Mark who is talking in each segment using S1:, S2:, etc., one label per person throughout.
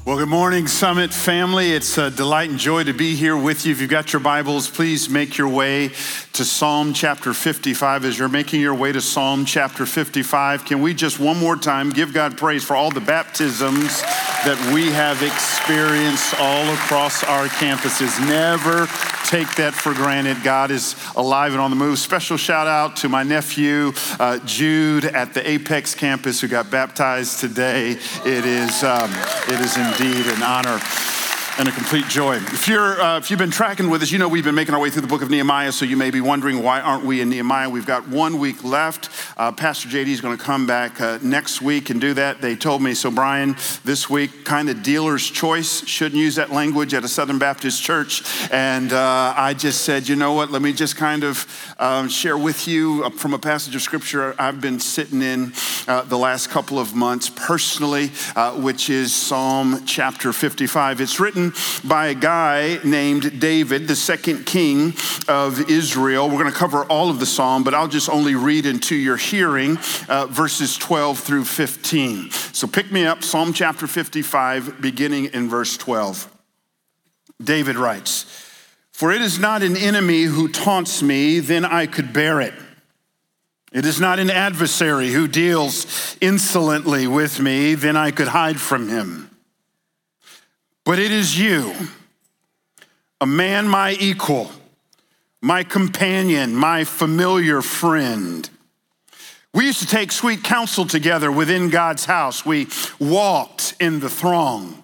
S1: Well, good morning, Summit family. It's a delight and joy to be here with you. If you've got your Bibles, please make your way to Psalm chapter 55. As you're making your way to Psalm chapter 55, can we just one more time give God praise for all the baptisms that we have experienced all across our campuses. Never take that for granted. God is alive and on the move. Special shout out to my nephew, Jude, at the Apex campus who got baptized today. It is indeed an honor and a complete joy. If you've been tracking with us, you know we've been making our way through the book of Nehemiah, so you may be wondering, why aren't we in Nehemiah? We've got 1 week left. Pastor JD is going to come back next week and do that. They told me, so Brian, this week, kind of dealer's choice, shouldn't use that language at a Southern Baptist church. And I just said, you know what, let me just kind of share with you from a passage of scripture I've been sitting in the last couple of months personally, which is Psalm chapter 55. It's written by a guy named David, the second king of Israel. We're going to cover all of the psalm, but I'll just only read into your hearing verses 12 through 15. So pick me up, Psalm chapter 55, beginning in verse 12. David writes, "For it is not an enemy who taunts me, then I could bear it. It is not an adversary who deals insolently with me, then I could hide from him. But it is you, a man my equal, my companion, my familiar friend. We used to take sweet counsel together within God's house. We walked in the throng.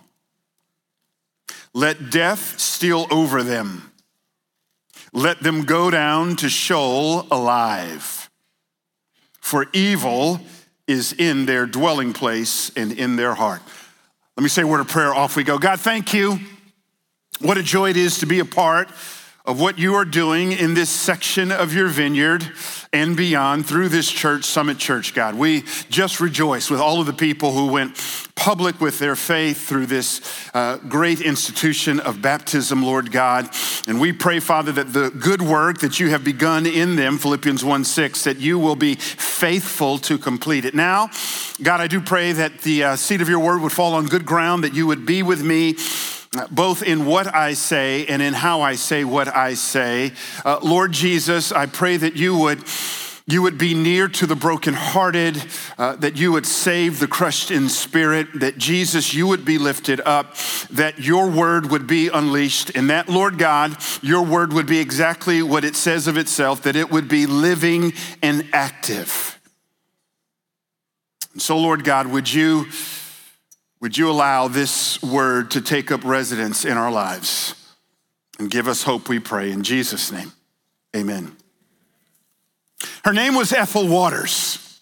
S1: Let death steal over them. Let them go down to Sheol alive. For evil is in their dwelling place and in their heart." Let me say a word of prayer, off we go. God, thank you. What a joy it is to be a part of what you are doing in this section of your vineyard and beyond through this church, Summit Church, God. We just rejoice with all of the people who went public with their faith through this great institution of baptism, Lord God. And we pray, Father, that the good work that you have begun in them, Philippians 1:6, that you will be faithful to complete it. Now, God, I do pray that the seed of your word would fall on good ground, that you would be with me, both in what I say and in how I say what I say. Lord Jesus, I pray that you would be near to the brokenhearted, that you would save the crushed in spirit, that Jesus, you would be lifted up, that your word would be unleashed, and that, Lord God, your word would be exactly what it says of itself, that it would be living and active. And so, Lord God, would you allow this word to take up residence in our lives and give us hope, we pray. In Jesus' name, amen. Her name was Ethel Waters.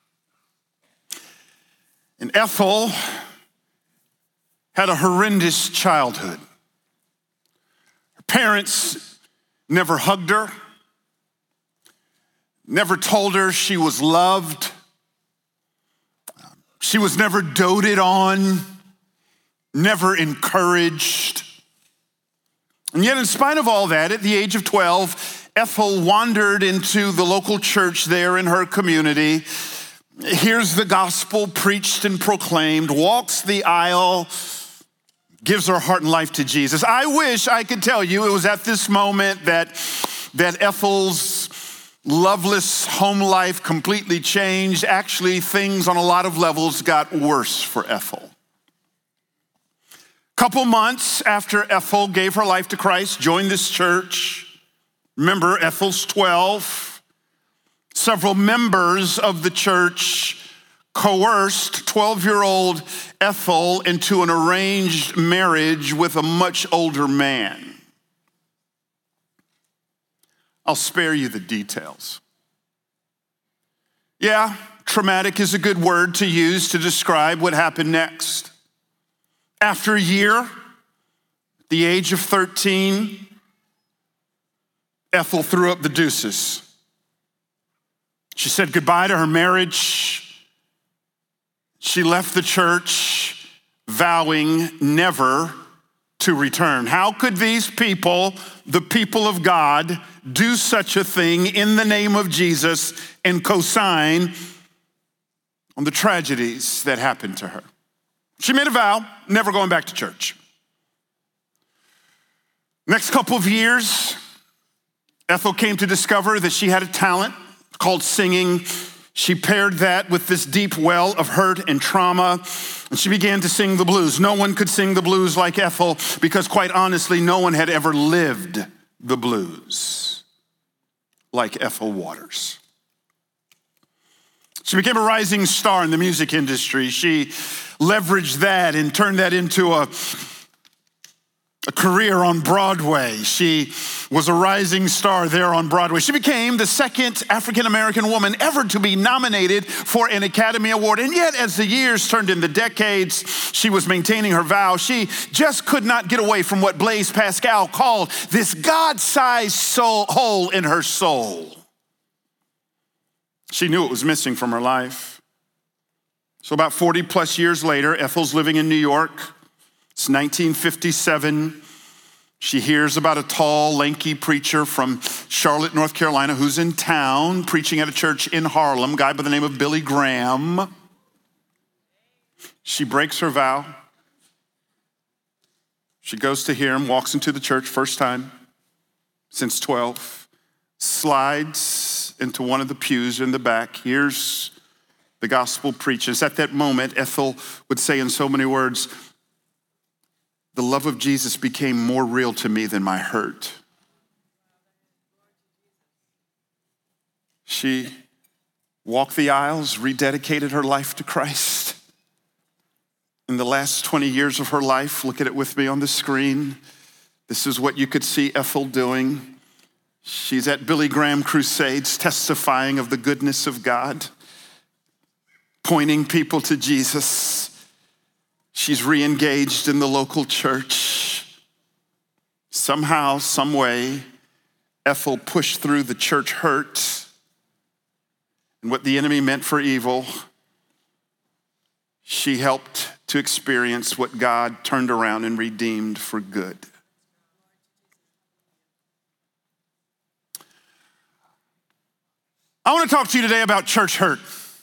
S1: And Ethel had a horrendous childhood. Her parents never hugged her, never told her she was loved. She was never doted on, never encouraged. And yet, in spite of all that, at the age of 12, Ethel wandered into the local church there in her community, hears the gospel preached and proclaimed, walks the aisle, gives her heart and life to Jesus. I wish I could tell you it was at this moment that Ethel's loveless home life completely changed. Actually, things on a lot of levels got worse for Ethel. Couple months after Ethel gave her life to Christ, joined this church. Remember, Ethel's 12. Several members of the church coerced 12-year-old Ethel into an arranged marriage with a much older man. I'll spare you the details. Yeah, traumatic is a good word to use to describe what happened next. After a year, at the age of 13, Ethel threw up the deuces. She said goodbye to her marriage. She left the church, vowing never to return. How could these people, the people of God, do such a thing in the name of Jesus and co-sign on the tragedies that happened to her? She made a vow, never going back to church. Next couple of years, Ethel came to discover that she had a talent called singing. She paired that with this deep well of hurt and trauma, and she began to sing the blues. No one could sing the blues like Ethel because, quite honestly, no one had ever lived the blues like Ethel Waters. She became a rising star in the music industry. She leveraged that and turned that into a career on Broadway. She was a rising star there on Broadway. She became the second African-American woman ever to be nominated for an Academy Award. And yet, as the years turned into decades, she was maintaining her vow. She just could not get away from what Blaise Pascal called this God-sized hole in her soul. She knew it was missing from her life. So about 40 plus years later, Ethel's living in New York. It's 1957. She hears about a tall, lanky preacher from Charlotte, North Carolina, who's in town preaching at a church in Harlem, a guy by the name of Billy Graham. She breaks her vow. She goes to hear him, walks into the church, first time since 12, slides into one of the pews in the back, hears the gospel preaches. At that moment, Ethel would say in so many words, "The love of Jesus became more real to me than my hurt." She walked the aisles, rededicated her life to Christ. In the last 20 years of her life, look at it with me on the screen. This is what you could see Ethel doing. She's at Billy Graham crusades, testifying of the goodness of God, pointing people to Jesus. She's re-engaged in the local church. Somehow, some way, Ethel pushed through the church hurt and what the enemy meant for evil. She helped to experience what God turned around and redeemed for good. I want to talk to you today about church hurt.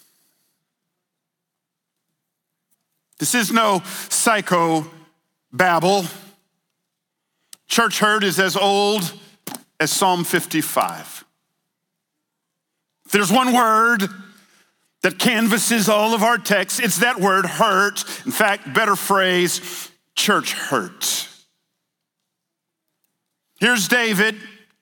S1: This is no psycho babble. Church hurt is as old as Psalm 55. If there's one word that canvases all of our texts, it's that word hurt. In fact, better phrase, church hurt. Here's David.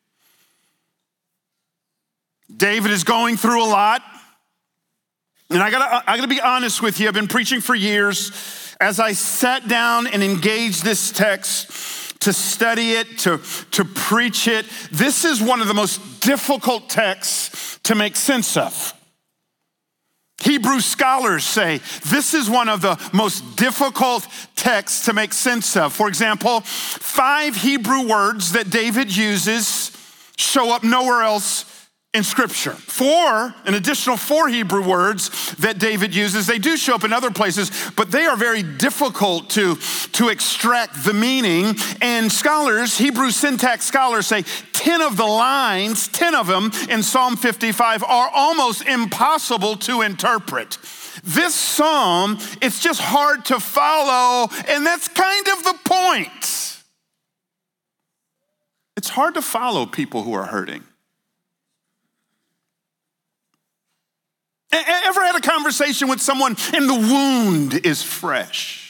S1: David is going through a lot. And I gotta be honest with you, I've been preaching for years. As I sat down and engaged this text to study it, to preach it, this is one of the most difficult texts to make sense of. Hebrew scholars say this is one of the most difficult texts to make sense of. For example, 5 Hebrew words that David uses show up nowhere else in Scripture. An additional 4 Hebrew words that David uses, they do show up in other places, but they are very difficult to extract the meaning. And Hebrew syntax scholars say 10 of the lines, 10 of them in Psalm 55 are almost impossible to interpret. This psalm, it's just hard to follow, and that's kind of the point. It's hard to follow people who are hurting. Ever had a conversation with someone and the wound is fresh?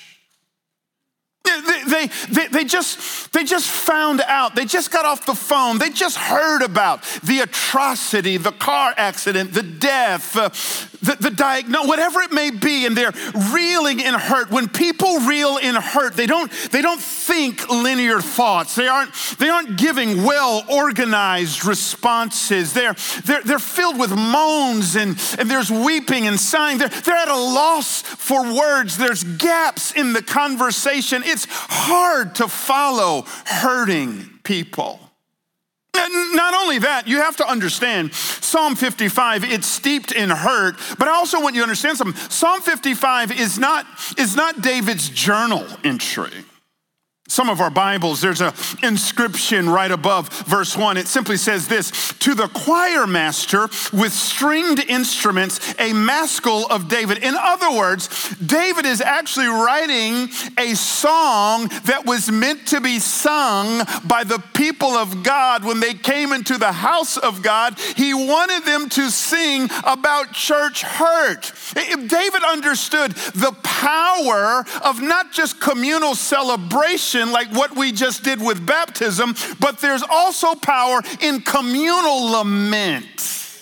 S1: They just found out, they just got off the phone, they just heard about the atrocity, the car accident, the death, the diagnosis, whatever it may be, and they're reeling in hurt. When people reel in hurt, they don't think linear thoughts. They aren't giving well-organized responses. They're filled with moans and there's weeping and sighing. They're at a loss for words. There's gaps in the conversation. It's hard to follow hurting people. Not only that, you have to understand Psalm 55, it's steeped in hurt, but I also want you to understand something. Psalm 55 is not David's journal entry. Some of our Bibles, there's an inscription right above verse 1. It simply says this: to the choir master with stringed instruments, a maskil of David. In other words, David is actually writing a song that was meant to be sung by the people of God when they came into the house of God. He wanted them to sing about church hurt. David understood the power of not just communal celebration like what we just did with baptism, but there's also power in communal lament.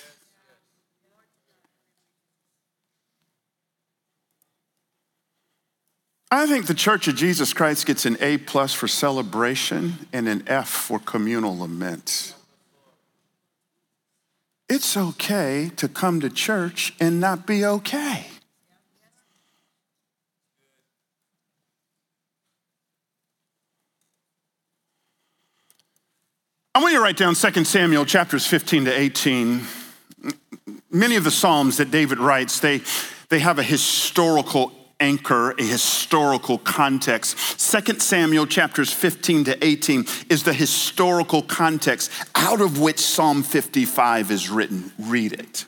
S1: I think the Church of Jesus Christ gets an A+ for celebration and an F for communal lament. It's okay to come to church and not be okay. I want you to write down 2 Samuel chapters 15 to 18. Many of the Psalms that David writes, they have a historical anchor, a historical context. 2 Samuel chapters 15 to 18 is the historical context out of which Psalm 55 is written. Read it.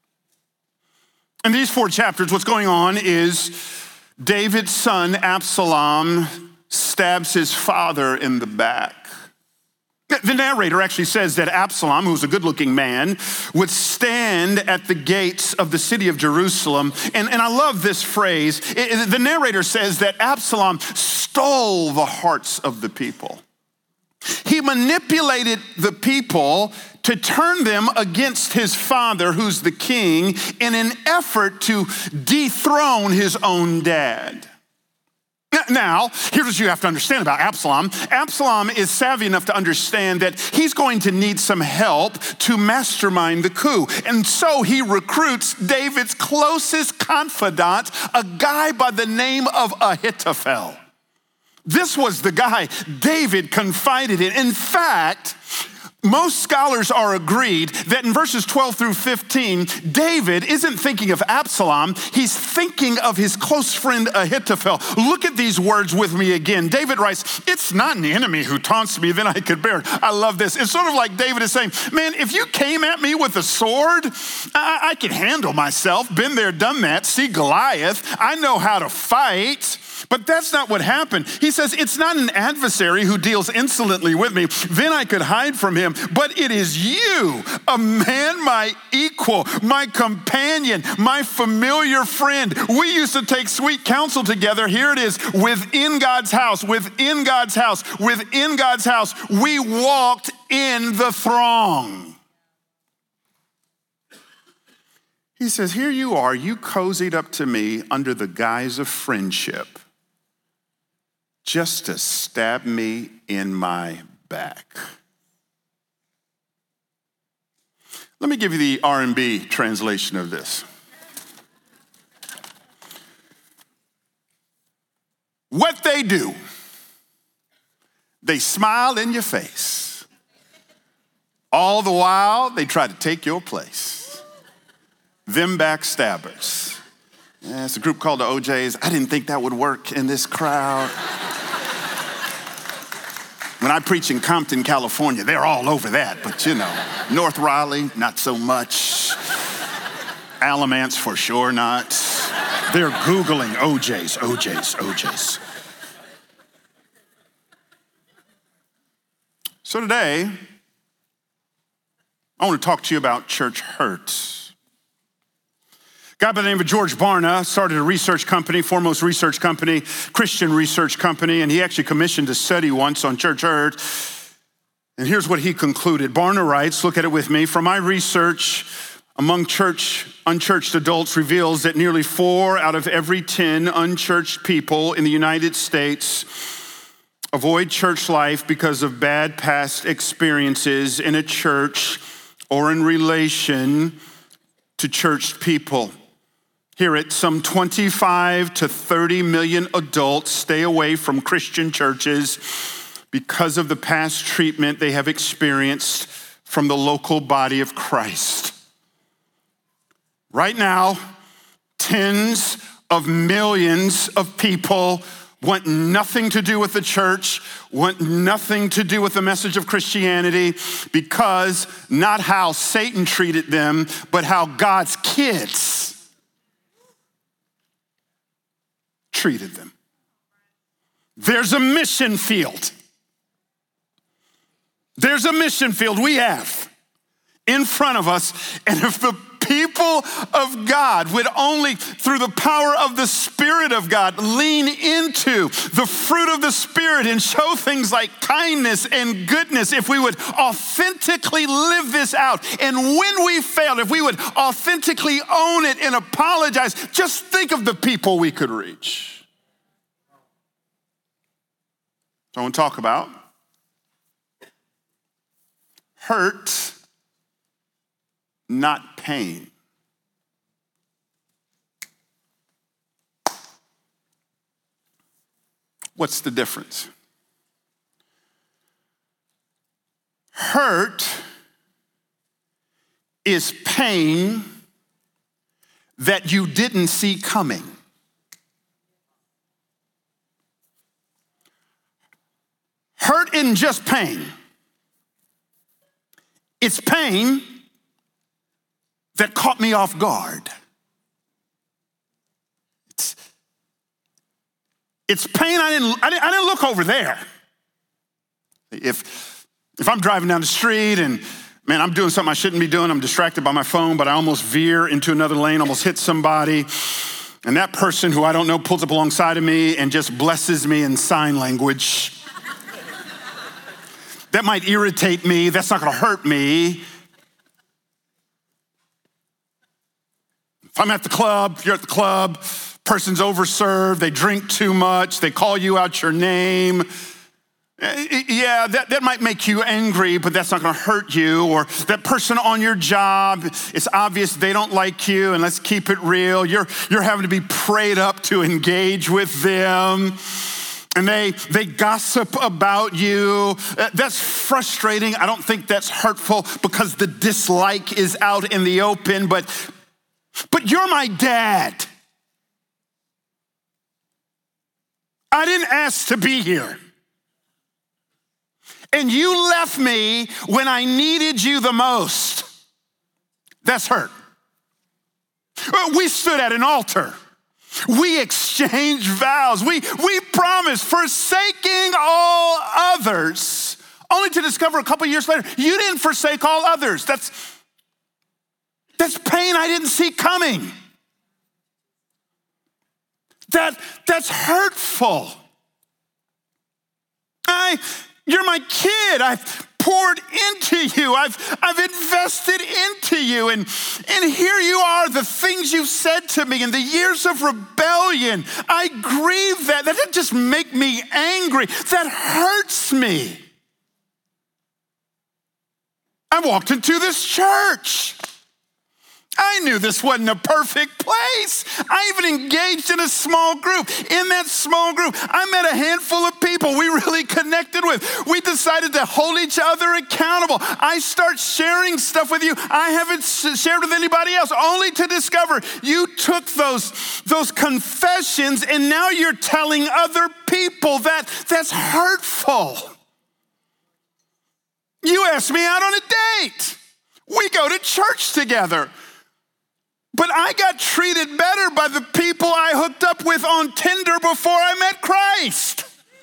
S1: In these 4 chapters, what's going on is David's son Absalom stabs his father in the back. The narrator actually says that Absalom, who was a good-looking man, would stand at the gates of the city of Jerusalem. And I love this phrase. The narrator says that Absalom stole the hearts of the people. He manipulated the people to turn them against his father, who's the king, in an effort to dethrone his own dad. Now, here's what you have to understand about Absalom. Absalom is savvy enough to understand that he's going to need some help to mastermind the coup. And so he recruits David's closest confidant, a guy by the name of Ahithophel. This was the guy David confided in. In fact, most scholars are agreed that in verses 12 through 15, David isn't thinking of Absalom, he's thinking of his close friend Ahithophel. Look at these words with me again. David writes, "It's not an enemy who taunts me, then I could bear it." I love this. It's sort of like David is saying, man, if you came at me with a sword, I can handle myself. Been there, done that. See Goliath. I know how to fight. But that's not what happened. He says, it's not an adversary who deals insolently with me, then I could hide from him. But it is you, a man my equal, my companion, my familiar friend. We used to take sweet counsel together. Here it is, within God's house, within God's house, within God's house. We walked in the throng. He says, here you are, you cozied up to me under the guise of friendship, just to stab me in my back. Let me give you the R&B translation of this. What they do, they smile in your face. All the while, they try to take your place. Them backstabbers. Yeah, it's a group called the OJs. I didn't think that would work in this crowd. When I preach in Compton, California, they're all over that, but you know, North Raleigh, not so much. Alamance, for sure not. They're Googling OJs. So today, I want to talk to you about church hurt. A guy by the name of George Barna started a research company, foremost research company, Christian research company, and he actually commissioned a study once on church hurt. And here's what he concluded. Barna writes, look at it with me, "From my research among unchurched adults reveals that nearly 4 out of every 10 unchurched people in the United States avoid church life because of bad past experiences in a church or in relation to church people." Hear it, some 25 to 30 million adults stay away from Christian churches because of the past treatment they have experienced from the local body of Christ. Right now, tens of millions of people want nothing to do with the church, want nothing to do with the message of Christianity, because not how Satan treated them, but how God's kids treated them. There's a mission field. There's a mission field we have in front of us, and if the people of God would only, through the power of the Spirit of God, lean into the fruit of the Spirit and show things like kindness and goodness, if we would authentically live this out, and when we failed, if we would authentically own it and apologize, just think of the people we could reach. So I want to talk about hurt, not pain. What's the difference? Hurt is pain that you didn't see coming. Hurt isn't just pain. It's pain that caught me off guard. It's pain I didn't look over there. If I'm driving down the street and, man, I'm doing something I shouldn't be doing, I'm distracted by my phone, but I almost veer into another lane, almost hit somebody, and that person who I don't know pulls up alongside of me and just blesses me in sign language. That might irritate me. That's not going to hurt me. If I'm at the club, you're at the club, person's overserved, they drink too much, they call you out your name. Yeah, that might make you angry, but that's not going to hurt you. Or that person on your job, it's obvious they don't like you, and let's keep it real. You're having to be prayed up to engage with them. And they gossip about you. That's frustrating. I don't think that's hurtful because the dislike is out in the open, but you're my dad. I didn't ask to be here. And you left me when I needed you the most. That's hurt. We stood at an altar. We exchanged vows. We promised, forsaking all others, only to discover a couple years later, you didn't forsake all others. That's pain I didn't see coming. That's hurtful. You're my kid. I've poured into you. I've invested into you. And here you are, the things you've said to me in the years of rebellion. I grieve that. That doesn't just make me angry. That hurts me. I walked into this church. I knew this wasn't a perfect place. I even engaged in a small group. In that small group, I met a handful of people we really connected with. We decided to hold each other accountable. I start sharing stuff with you I haven't shared with anybody else, only to discover you took those confessions and now you're telling other people that's hurtful. You asked me out on a date. We go to church together. But I got treated better by the people I hooked up with on Tinder before I met Christ.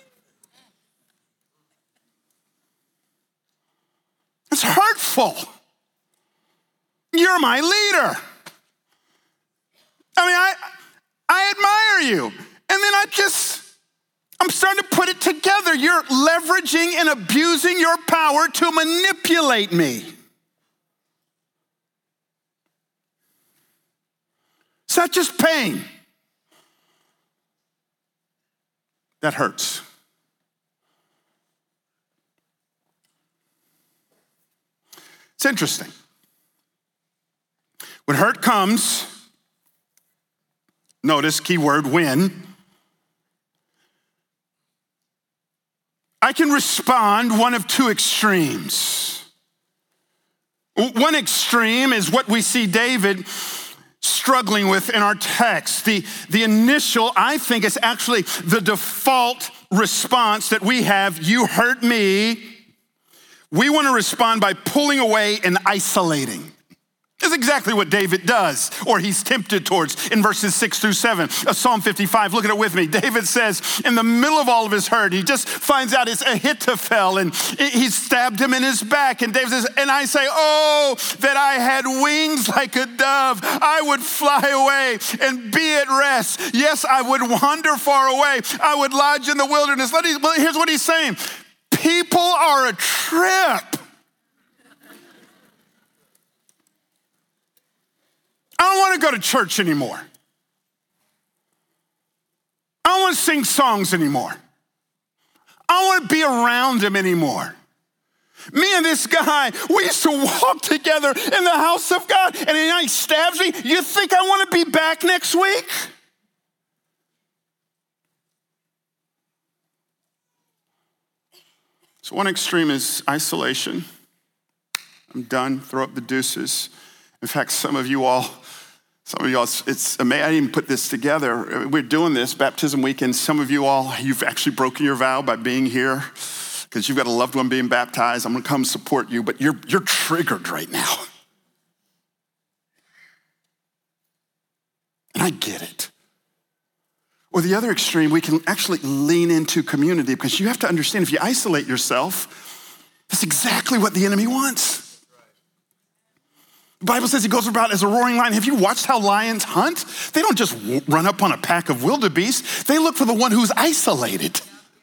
S1: It's hurtful. You're my leader. I mean, I admire you. And then I'm starting to put it together. You're leveraging and abusing your power to manipulate me. It's not just pain. That hurts. It's interesting. When hurt comes, notice keyword when, I can respond one of two extremes. One extreme is what we see David struggling with in our text. The initial, I think, is actually the default response that we have. You hurt me. We want to respond by pulling away and isolating. That's exactly what David does, or he's tempted towards in verses 6-7 of Psalm 55. Look at it with me. David says, in the middle of all of his hurt, he just finds out it's Ahithophel, and he stabbed him in his back. And David says, and I say, oh, that I had wings like a dove. I would fly away and be at rest. Yes, I would wander far away. I would lodge in the wilderness. Well, here's what he's saying. People are a trip. I don't want to go to church anymore. I don't want to sing songs anymore. I don't want to be around him anymore. Me and this guy, we used to walk together in the house of God, and he stabs me. You think I want to be back next week? So one extreme is isolation. I'm done, throw up the deuces. In fact, some of you all, it's amazing. I didn't even put this together. We're doing this baptism weekend. Some of you all, you've actually broken your vow by being here because you've got a loved one being baptized. I'm going to come support you, but you're triggered right now. And I get it. Or the other extreme, we can actually lean into community because you have to understand if you isolate yourself, that's exactly what the enemy wants. The Bible says he goes about as a roaring lion. Have you watched how lions hunt? They don't just run up on a pack of wildebeest. They look for the one who's isolated.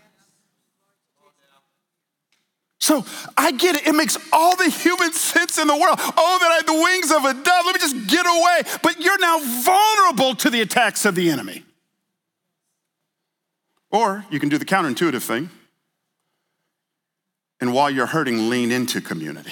S1: So I get it. It makes all the human sense in the world. Oh, that I had the wings of a dove. Let me just get away. But you're now vulnerable to the attacks of the enemy. Or you can do the counterintuitive thing. And while you're hurting, lean into community.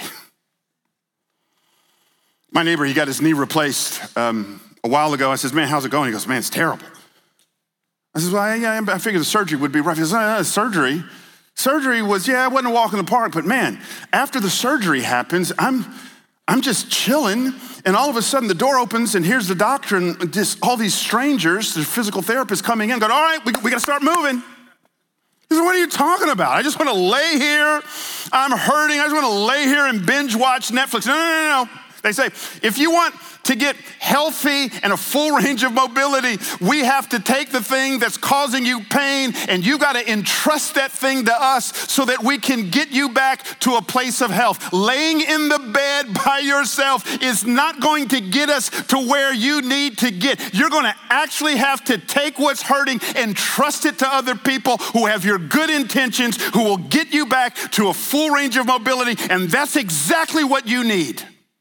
S1: My neighbor, he got his knee replaced a while ago. I says, man, how's it going? He goes, man, it's terrible. I says, well, yeah, I figured the surgery would be rough. He says, surgery? Surgery was, it wasn't a walk in the park, but man, after the surgery happens, I'm just chilling, and all of a sudden the door opens, and here's the doctor, and just all these strangers, the physical therapists coming in, going, all right, we got to start moving. He said, what are you talking about? I just want to lay here. I'm hurting. I just want to lay here and binge watch Netflix. No. They say, if you want to get healthy and a full range of mobility, we have to take the thing that's causing you pain and you got to entrust that thing to us so that we can get you back to a place of health. Laying in the bed by yourself is not going to get us to where you need to get. You're going to actually have to take what's hurting and trust it to other people who have your good intentions, who will get you back to a full range of mobility, and that's exactly what you need.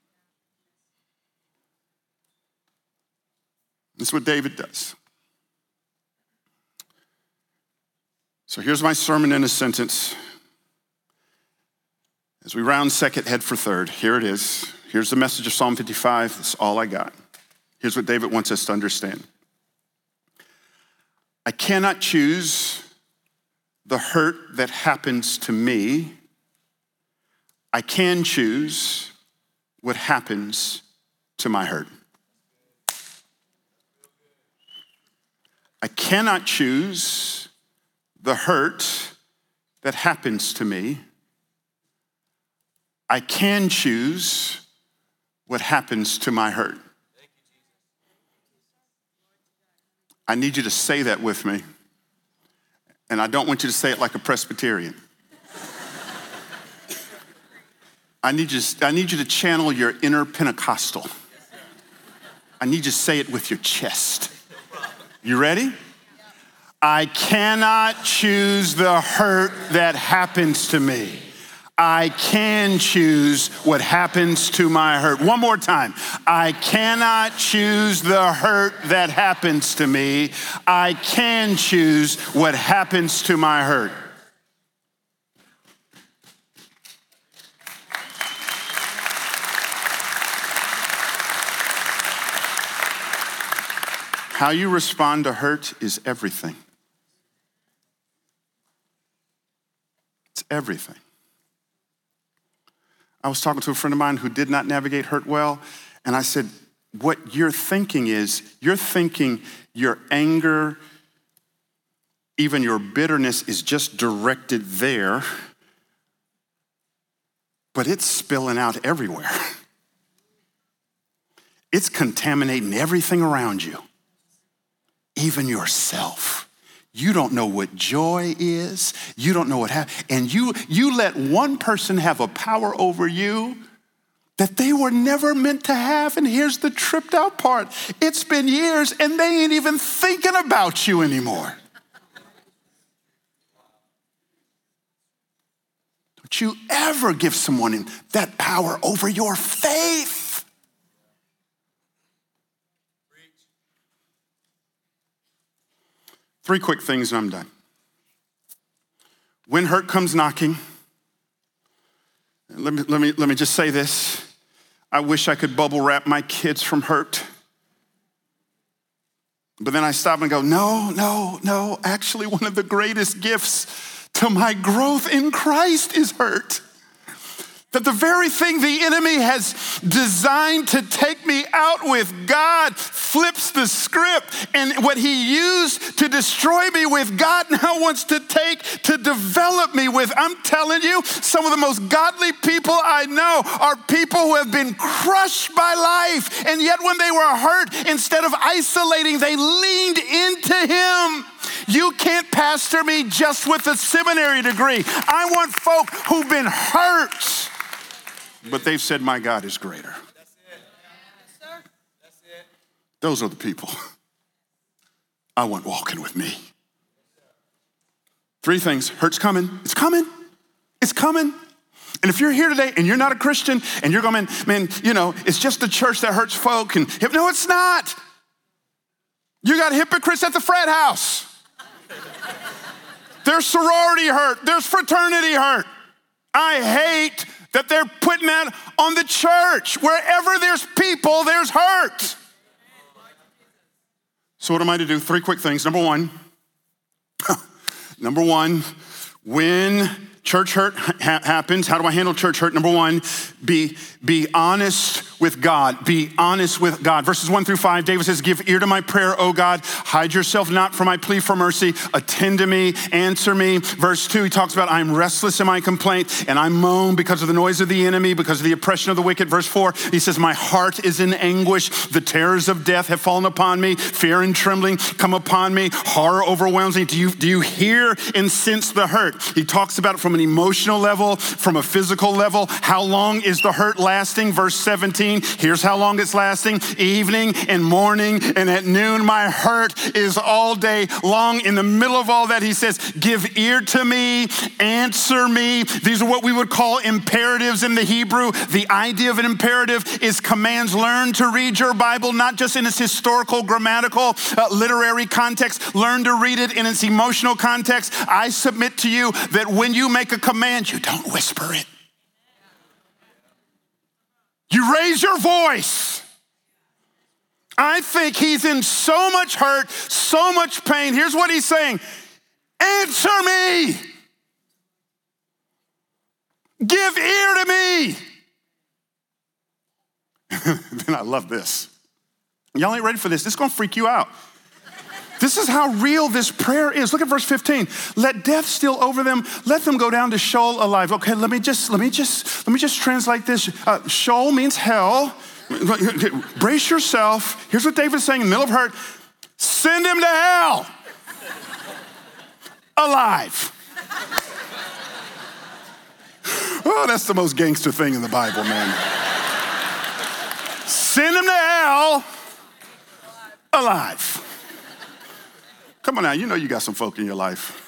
S1: That's what David does. So here's my sermon in a sentence. As we round second, head for third, here it is. Here's the message of Psalm 55. That's all I got. Here's what David wants us to understand. I cannot choose the hurt that happens to me. I can choose what happens to my hurt. I cannot choose the hurt that happens to me. I can choose what happens to my hurt. I need you to say that with me. And I don't want you to say it like a Presbyterian. I need you to channel your inner Pentecostal. I need you to say it with your chest. You ready? I cannot choose the hurt that happens to me. I can choose what happens to my hurt. One more time. I cannot choose the hurt that happens to me. I can choose what happens to my hurt. How you respond to hurt is everything. It's everything. I was talking to a friend of mine who did not navigate hurt well, and I said, what you're thinking is, you're thinking your anger, even your bitterness is just directed there, but it's spilling out everywhere. It's contaminating everything around you, even yourself. You don't know what joy is. You don't know what happens. And you let one person have a power over you that they were never meant to have. And here's the tripped out part. It's been years and they ain't even thinking about you anymore. Don't you ever give someone that power over your faith. Three quick things and I'm done. When hurt comes knocking, let me just say this. I wish I could bubble wrap my kids from hurt. But then I stop and go, no. Actually, one of the greatest gifts to my growth in Christ is hurt. That the very thing the enemy has designed to take me out with, God flips the script. And what he used to destroy me with, God now wants to take to develop me with. I'm telling you, some of the most godly people I know are people who have been crushed by life. And yet when they were hurt, instead of isolating, they leaned into him. You can't pastor me just with a seminary degree. I want folk who've been hurt, but they've said, my God is greater. That's it. Yes, sir. That's it. Those are the people I want walking with me. Three things. Hurt's coming. It's coming. It's coming. And if you're here today and you're not a Christian and you're going, man, it's just the church that hurts folk. And no, it's not. You got hypocrites at the frat house. There's sorority hurt. There's fraternity hurt. I hate that they're putting that on the church. Wherever there's people, there's hurt. So what am I to do? Three quick things. Number one, when church hurt happens, how do I handle church hurt? Number one, be honest with God. Be honest with God. Verses 1-5, David says, give ear to my prayer, O God. Hide yourself not from my plea for mercy. Attend to me, answer me. Verse 2, he talks about, I'm restless in my complaint, and I moan because of the noise of the enemy, because of the oppression of the wicked. Verse 4, he says, my heart is in anguish. The terrors of death have fallen upon me. Fear and trembling come upon me. Horror overwhelms me. Do you hear and sense the hurt? He talks about it from an emotional level, from a physical level. How long is the hurt lasting? Verse 17, here's how long it's lasting. Evening and morning and at noon, my hurt is all day long. In the middle of all that, he says, give ear to me, answer me. These are what we would call imperatives in the Hebrew. The idea of an imperative is commands. Learn to read your Bible, not just in its historical, grammatical, literary context. Learn to read it in its emotional context. I submit to you that when you make a command, you don't whisper it. You raise your voice. I think he's in so much hurt, so much pain. Here's what he's saying. Answer me. Give ear to me. Then I love this. Y'all ain't ready for this. This is going to freak you out. This is how real this prayer is. Look at verse 15. Let death steal over them. Let them go down to Sheol alive. Okay, let me just translate this. Sheol means hell. Brace yourself. Here's what David's saying in the middle of hurt. Send him to hell. Alive. Oh, that's the most gangster thing in the Bible, man. Send him to hell. Alive. Come on now, you know you got some folk in your life.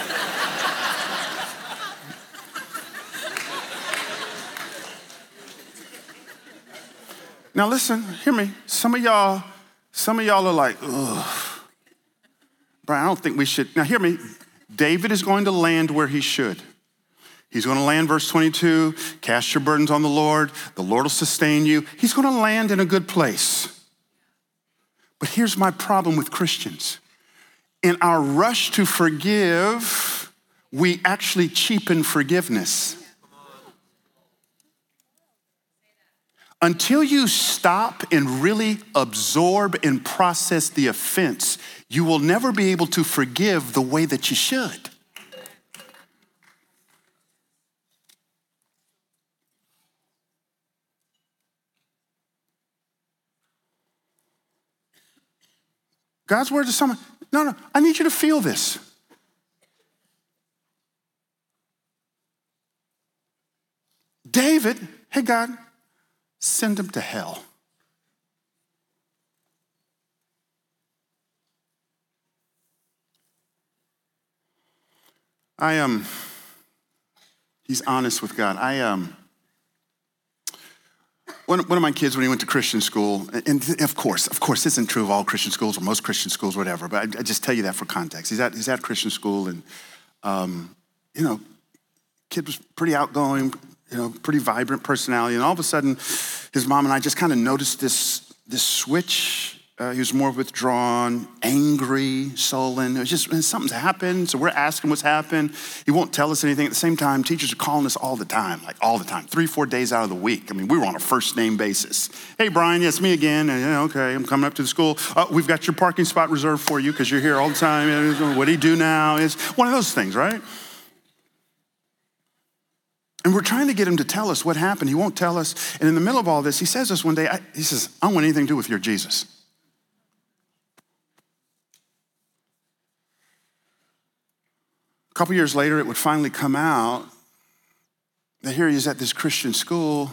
S1: Now listen, hear me. Some of y'all are like, ugh. Brian, I don't think we should. Now hear me. David is going to land where he should. He's going to land, verse 22, cast your burdens on the Lord will sustain you. He's going to land in a good place. But here's my problem with Christians. In our rush to forgive, we actually cheapen forgiveness. Until you stop and really absorb and process the offense, you will never be able to forgive the way that you should. God's word to someone, no, I need you to feel this. David, hey God, send him to hell. He's honest with God. One of my kids, when he went to Christian school, and of course, this isn't true of all Christian schools or most Christian schools, whatever, but I just tell you that for context. He's at Christian school, and, kid was pretty outgoing, pretty vibrant personality, and all of a sudden, his mom and I just kind of noticed this switch. He was more withdrawn, angry, sullen. It was just, something's happened, so we're asking what's happened. He won't tell us anything. At the same time, teachers are calling us all the time, 3-4 days out of the week. I mean, we were on a first name basis. Hey, Brian, yes, me again. Okay, I'm coming up to the school. We've got your parking spot reserved for you because you're here all the time. What do you do now? It's one of those things, right? And we're trying to get him to tell us what happened. He won't tell us. And in the middle of all this, he says to us one day, he says, I don't want anything to do with your Jesus. A couple years later, it would finally come out that here he is at this Christian school,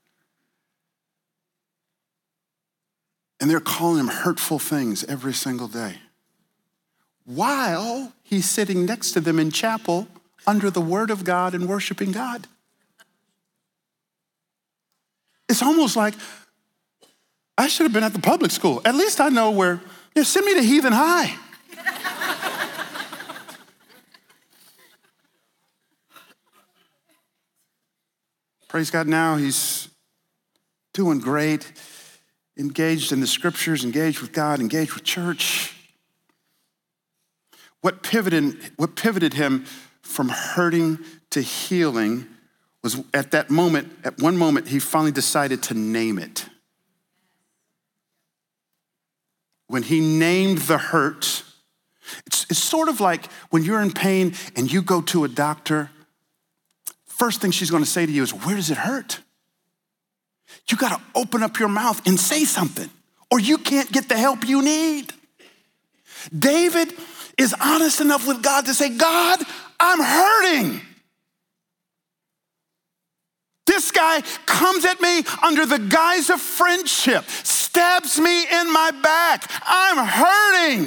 S1: and they're calling him hurtful things every single day, while he's sitting next to them in chapel under the word of God and worshiping God. It's almost like, I should have been at the public school. At least I know where, send me to Heathen High. Praise God, now he's doing great, engaged in the scriptures, engaged with God, engaged with church. What pivoted him from hurting to healing was at one moment, he finally decided to name it. When he named the hurt, it's sort of like when you're in pain and you go to a doctor, first thing she's gonna say to you is, where does it hurt? You gotta open up your mouth and say something, or you can't get the help you need. David is honest enough with God to say, God, I'm hurting. This guy comes at me under the guise of friendship, stabs me in my back. I'm hurting.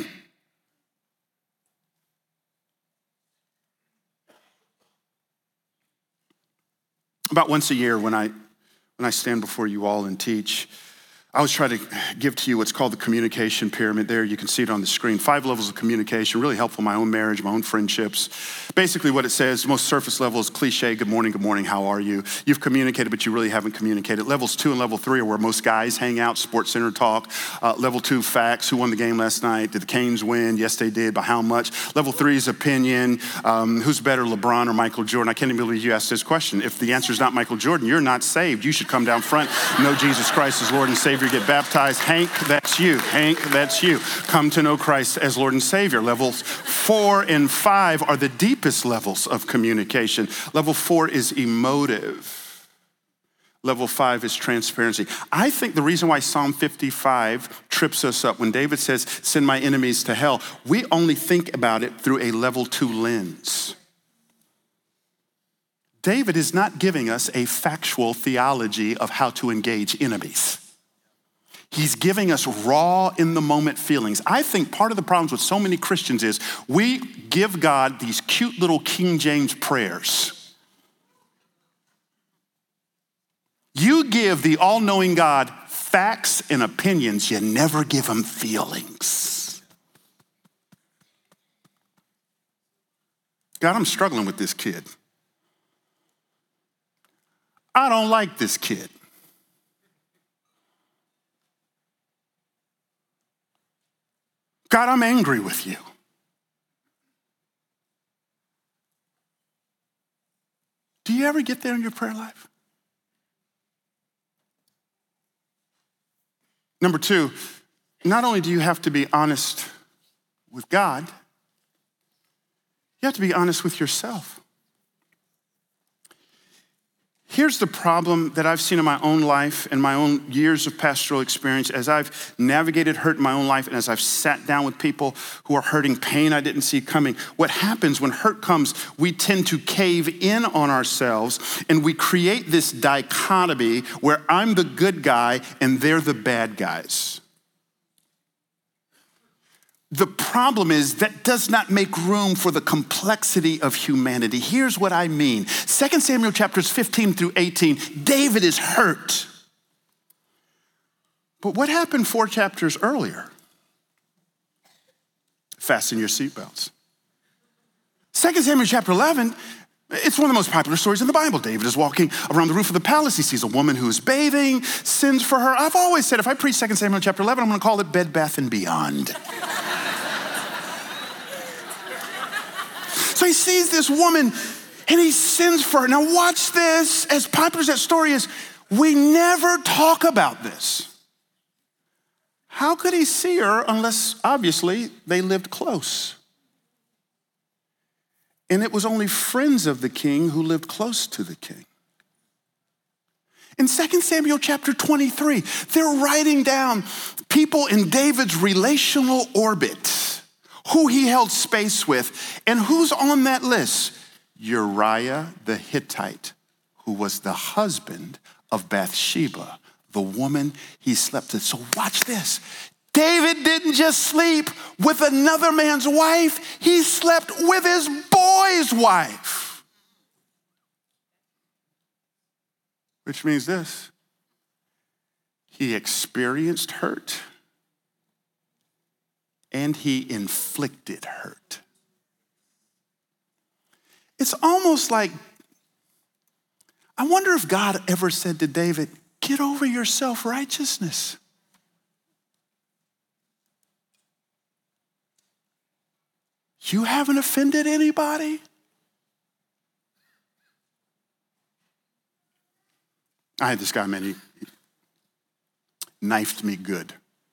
S1: About once a year when I stand before you all and teach, I always try to give to you what's called the communication pyramid there. You can see it on the screen. 5 levels of communication, really helpful in my own marriage, my own friendships. Basically what it says, most surface level is cliche, good morning, how are you? You've communicated, but you really haven't communicated. Levels 2 and level 3 are where most guys hang out, Sports Center talk. Level 2, facts, who won the game last night? Did the Canes win? Yes, they did, by how much? Level 3 is opinion. Who's better, LeBron or Michael Jordan? I can't even believe you asked this question. If the answer is not Michael Jordan, you're not saved. You should come down front, know Jesus Christ as Lord and Savior, get baptized. Hank, that's you. Hank, that's you. Come to know Christ as Lord and Savior. Levels 4 and 5 are the deepest levels of communication. Level 4 is emotive. Level 5 is transparency. I think the reason why Psalm 55 trips us up, when David says, send my enemies to hell, we only think about it through a level 2 lens. David is not giving us a factual theology of how to engage enemies. He's giving us raw, in the moment feelings. I think part of the problems with so many Christians is we give God these cute little King James prayers. You give the all-knowing God facts and opinions, you never give him feelings. God, I'm struggling with this kid. I don't like this kid. God, I'm angry with you. Do you ever get there in your prayer life? Number two, not only do you have to be honest with God, you have to be honest with yourself. Here's the problem that I've seen in my own life and my own years of pastoral experience as I've navigated hurt in my own life and as I've sat down with people who are hurting pain I didn't see coming. What happens when hurt comes, we tend to cave in on ourselves and we create this dichotomy where I'm the good guy and they're the bad guys. The problem is that does not make room for the complexity of humanity. Here's what I mean. 2 Samuel chapters 15 through 18, David is hurt. But what happened 4 chapters earlier? Fasten your seatbelts. 2 Samuel chapter 11, it's one of the most popular stories in the Bible. David is walking around the roof of the palace. He sees a woman who is bathing, sins for her. I've always said if I preach 2 Samuel chapter 11, I'm going to call it Bed, Bath, and Beyond. So he sees this woman and he sins for her. Now watch this, as popular as that story is, we never talk about this. How could he see her unless obviously they lived close? And it was only friends of the king who lived close to the king. In 2 Samuel chapter 23, they're writing down people in David's relational orbit, who he held space with, and who's on that list? Uriah the Hittite, who was the husband of Bathsheba, the woman he slept with. So watch this. David didn't just sleep with another man's wife, he slept with his boy's wife. Which means this, he experienced hurt and he inflicted hurt. It's almost like, I wonder if God ever said to David, get over your self-righteousness. You haven't offended anybody? I had this guy, man, he knifed me good.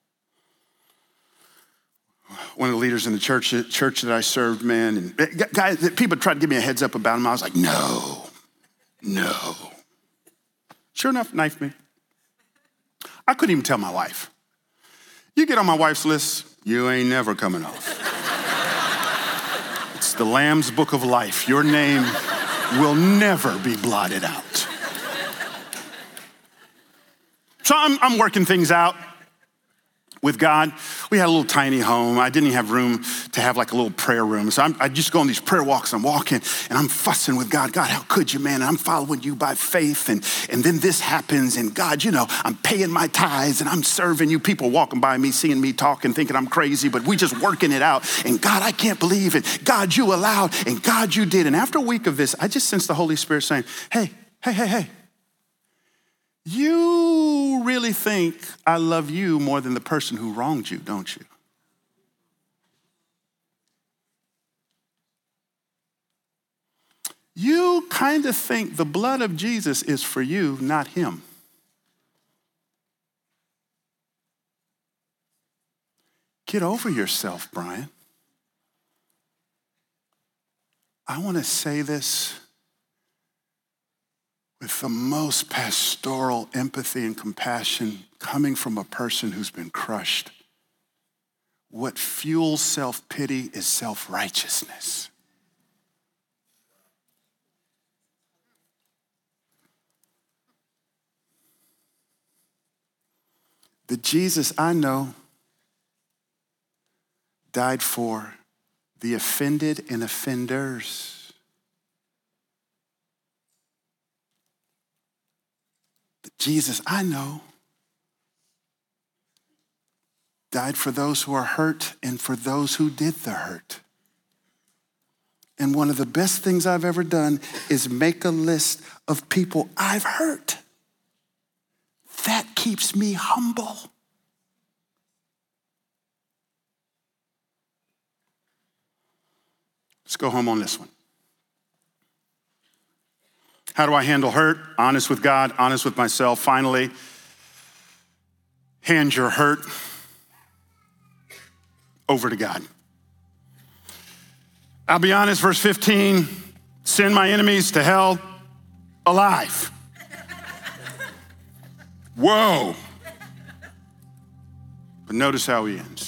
S1: One of the leaders in the church that I served, man, and guys, people tried to give me a heads up about him. I was like, no. Sure enough, knifed me. I couldn't even tell my wife. You get on my wife's list, you ain't never coming off. It's the Lamb's Book of Life. Your name will never be blotted out. So I'm working things out with God. We had a little tiny home. I didn't even have room to have like a little prayer room. So I just go on these prayer walks. I'm walking and I'm fussing with God. God, how could you, man? And I'm following you by faith. And then this happens. And God, you know, I'm paying my tithes and I'm serving you. People walking by me, seeing me talking, thinking I'm crazy, but we just working it out. And God, I can't believe it. God, you allowed. And God, you did. And after a week of this, I just sensed the Holy Spirit saying, hey. You really think I love you more than the person who wronged you, don't you? You kind of think the blood of Jesus is for you, not him. Get over yourself, Brian. I want to say this with the most pastoral empathy and compassion coming from a person who's been crushed. What fuels self-pity is self-righteousness. The Jesus I know died for the offended and offenders. The Jesus I know died for those who are hurt and for those who did the hurt. And one of the best things I've ever done is make a list of people I've hurt. That keeps me humble. Let's go home on this one. How do I handle hurt? Honest with God, honest with myself. Finally, hand your hurt over to God. I'll be honest, verse 15, send my enemies to hell alive. Whoa. But notice how he ends.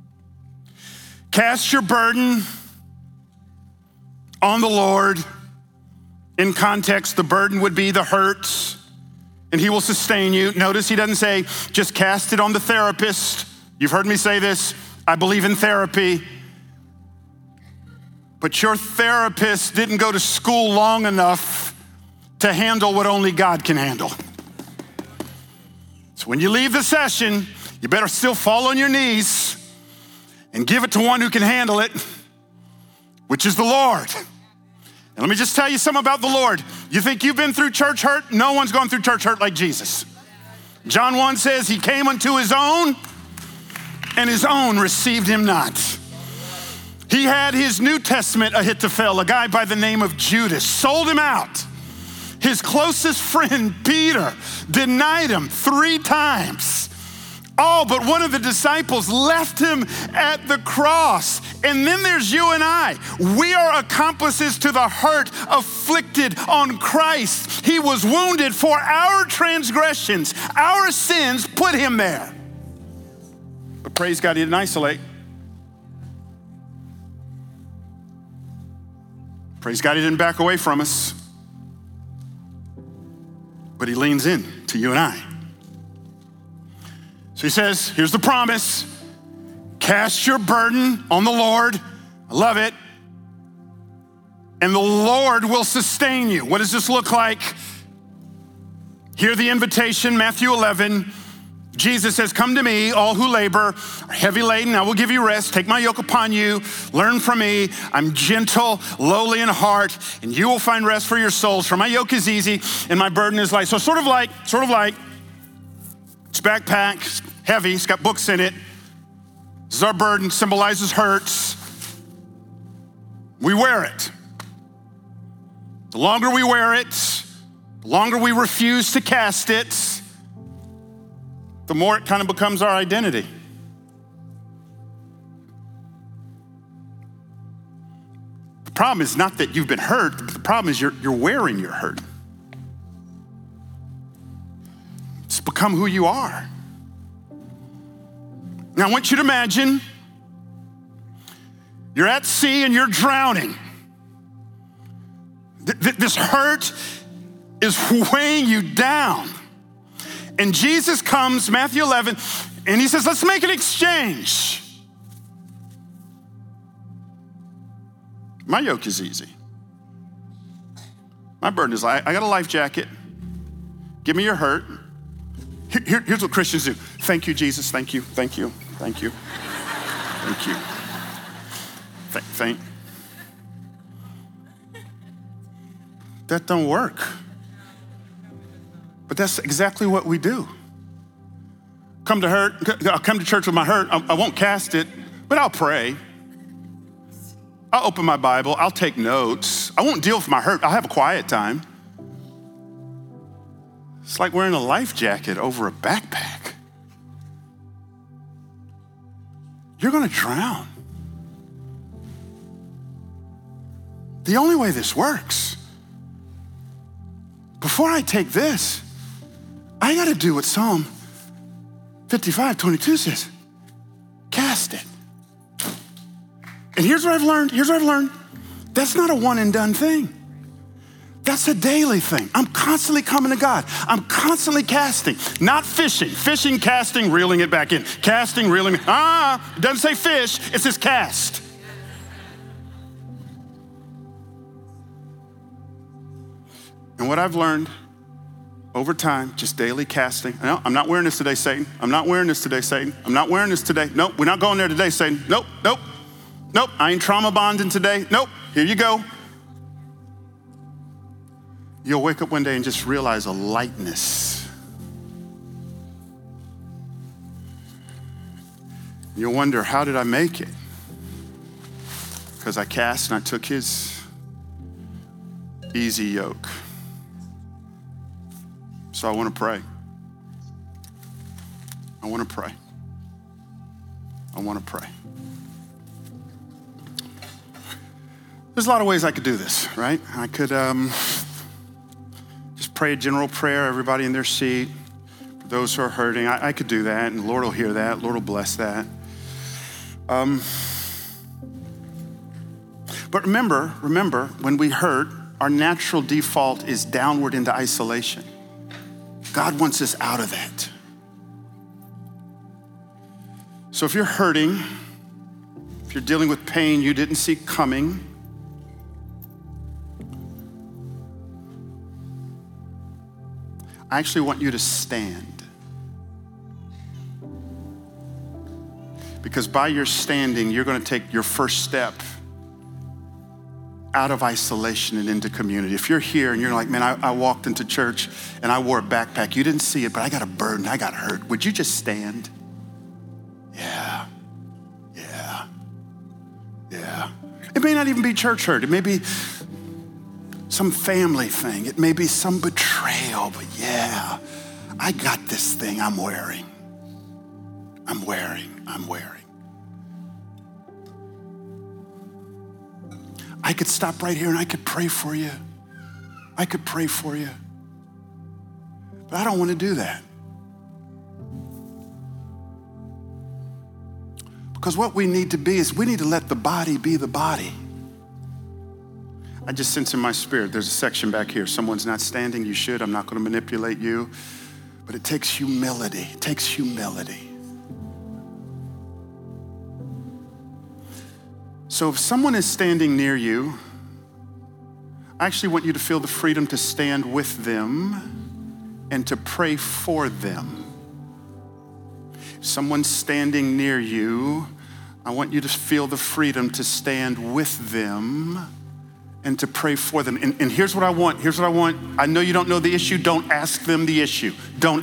S1: Cast your burden on the Lord. In context, the burden would be the hurts, and he will sustain you. Notice he doesn't say, just cast it on the therapist. You've heard me say this. I believe in therapy. But your therapist didn't go to school long enough to handle what only God can handle. So when you leave the session, you better still fall on your knees and give it to one who can handle it, which is the Lord. And let me just tell you something about the Lord. You think you've been through church hurt? No one's gone through church hurt like Jesus. John 1 says he came unto his own, and his own received him not. He had his New Testament Ahithophel, a guy by the name of Judas, sold him out. His closest friend, Peter, denied him 3 times. All but one of the disciples left him at the cross. And then there's you and I. We are accomplices to the hurt afflicted on Christ. He was wounded for our transgressions. Our sins put him there. But praise God, he didn't isolate. Praise God, he didn't back away from us. But he leans in to you and I. So he says, here's the promise. Cast your burden on the Lord. I love it. And the Lord will sustain you. What does this look like? Hear the invitation, Matthew 11. Jesus says, come to me, all who labor, are heavy laden, I will give you rest. Take my yoke upon you, learn from me. I'm gentle, lowly in heart, and you will find rest for your souls. For my yoke is easy and my burden is light. So sort of like, it's backpack, it's heavy, it's got books in it. This is our burden, symbolizes hurts. We wear it. The longer we wear it, the longer we refuse to cast it, the more it kind of becomes our identity. The problem is not that you've been hurt, the problem is you're wearing your hurt. It's become who you are. Now I want you to imagine you're at sea and you're drowning. This hurt is weighing you down. And Jesus comes, Matthew 11, and he says, let's make an exchange. My yoke is easy. My burden is light. I got a life jacket. Give me your hurt. Here's what Christians do. Thank you, Jesus. Thank you. Thank you. Thank you. Thank you. Thank. That don't work. But that's exactly what we do. I'll come to church with my hurt. I won't cast it, but I'll pray. I'll open my Bible. I'll take notes. I won't deal with my hurt. I'll have a quiet time. It's like wearing a life jacket over a backpack. You're gonna drown. The only way this works, before I take this, I gotta do what Psalm 55:22 says. Cast it. And here's what I've learned. That's not a one and done thing. That's a daily thing. I'm constantly coming to God. I'm constantly casting, not fishing. Fishing, casting, reeling it back in. Casting, reeling it. It doesn't say fish, it says cast. And what I've learned over time, just daily casting. No, I'm not wearing this today, Satan. I'm not wearing this today, Satan. I'm not wearing this today. Nope, we're not going there today, Satan. Nope. I ain't trauma bonding today. Nope, here you go. You'll wake up one day and just realize a lightness. You'll wonder, how did I make it? Because I cast and I took his easy yoke. So I want to pray. I want to pray. I want to pray. There's a lot of ways I could do this, right? I could just pray a general prayer, everybody in their seat, for those who are hurting. I could do that, and the Lord will hear that. Lord will bless that. But remember, when we hurt, our natural default is downward into isolation. God wants us out of that. So if you're hurting, if you're dealing with pain you didn't see coming, I actually want you to stand. Because by your standing, you're going to take your first step out of isolation and into community. If you're here and you're like, man, I walked into church and I wore a backpack. You didn't see it, but I got a burden. I got hurt. Would you just stand? Yeah. It may not even be church hurt. It may be some family thing. It may be some betrayal, but yeah, I got this thing I'm wearing. I could stop right here and I could pray for you. But I don't want to do that. Because what we need to be is we need to let the body be the body. I just sense in my spirit, there's a section back here. Someone's not standing, you should. I'm not going to manipulate you. But it takes humility. So if someone is standing near you, I actually want you to feel the freedom to stand with them and to pray for them. If someone's standing near you, I want you to feel the freedom to stand with them and to pray for them. And here's what I want. I know you don't know the issue. Don't ask them the issue.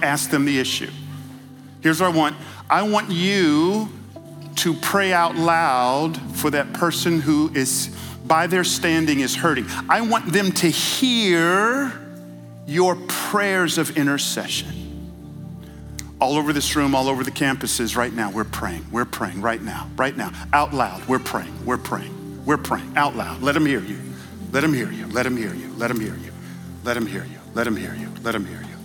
S1: Here's what I want. I want you to pray out loud for that person who is, by their standing, is hurting. I want them to hear your prayers of intercession. All over this room, all over the campuses right now, we're praying right now, out loud. We're praying out loud. Let them hear you. Let them hear you.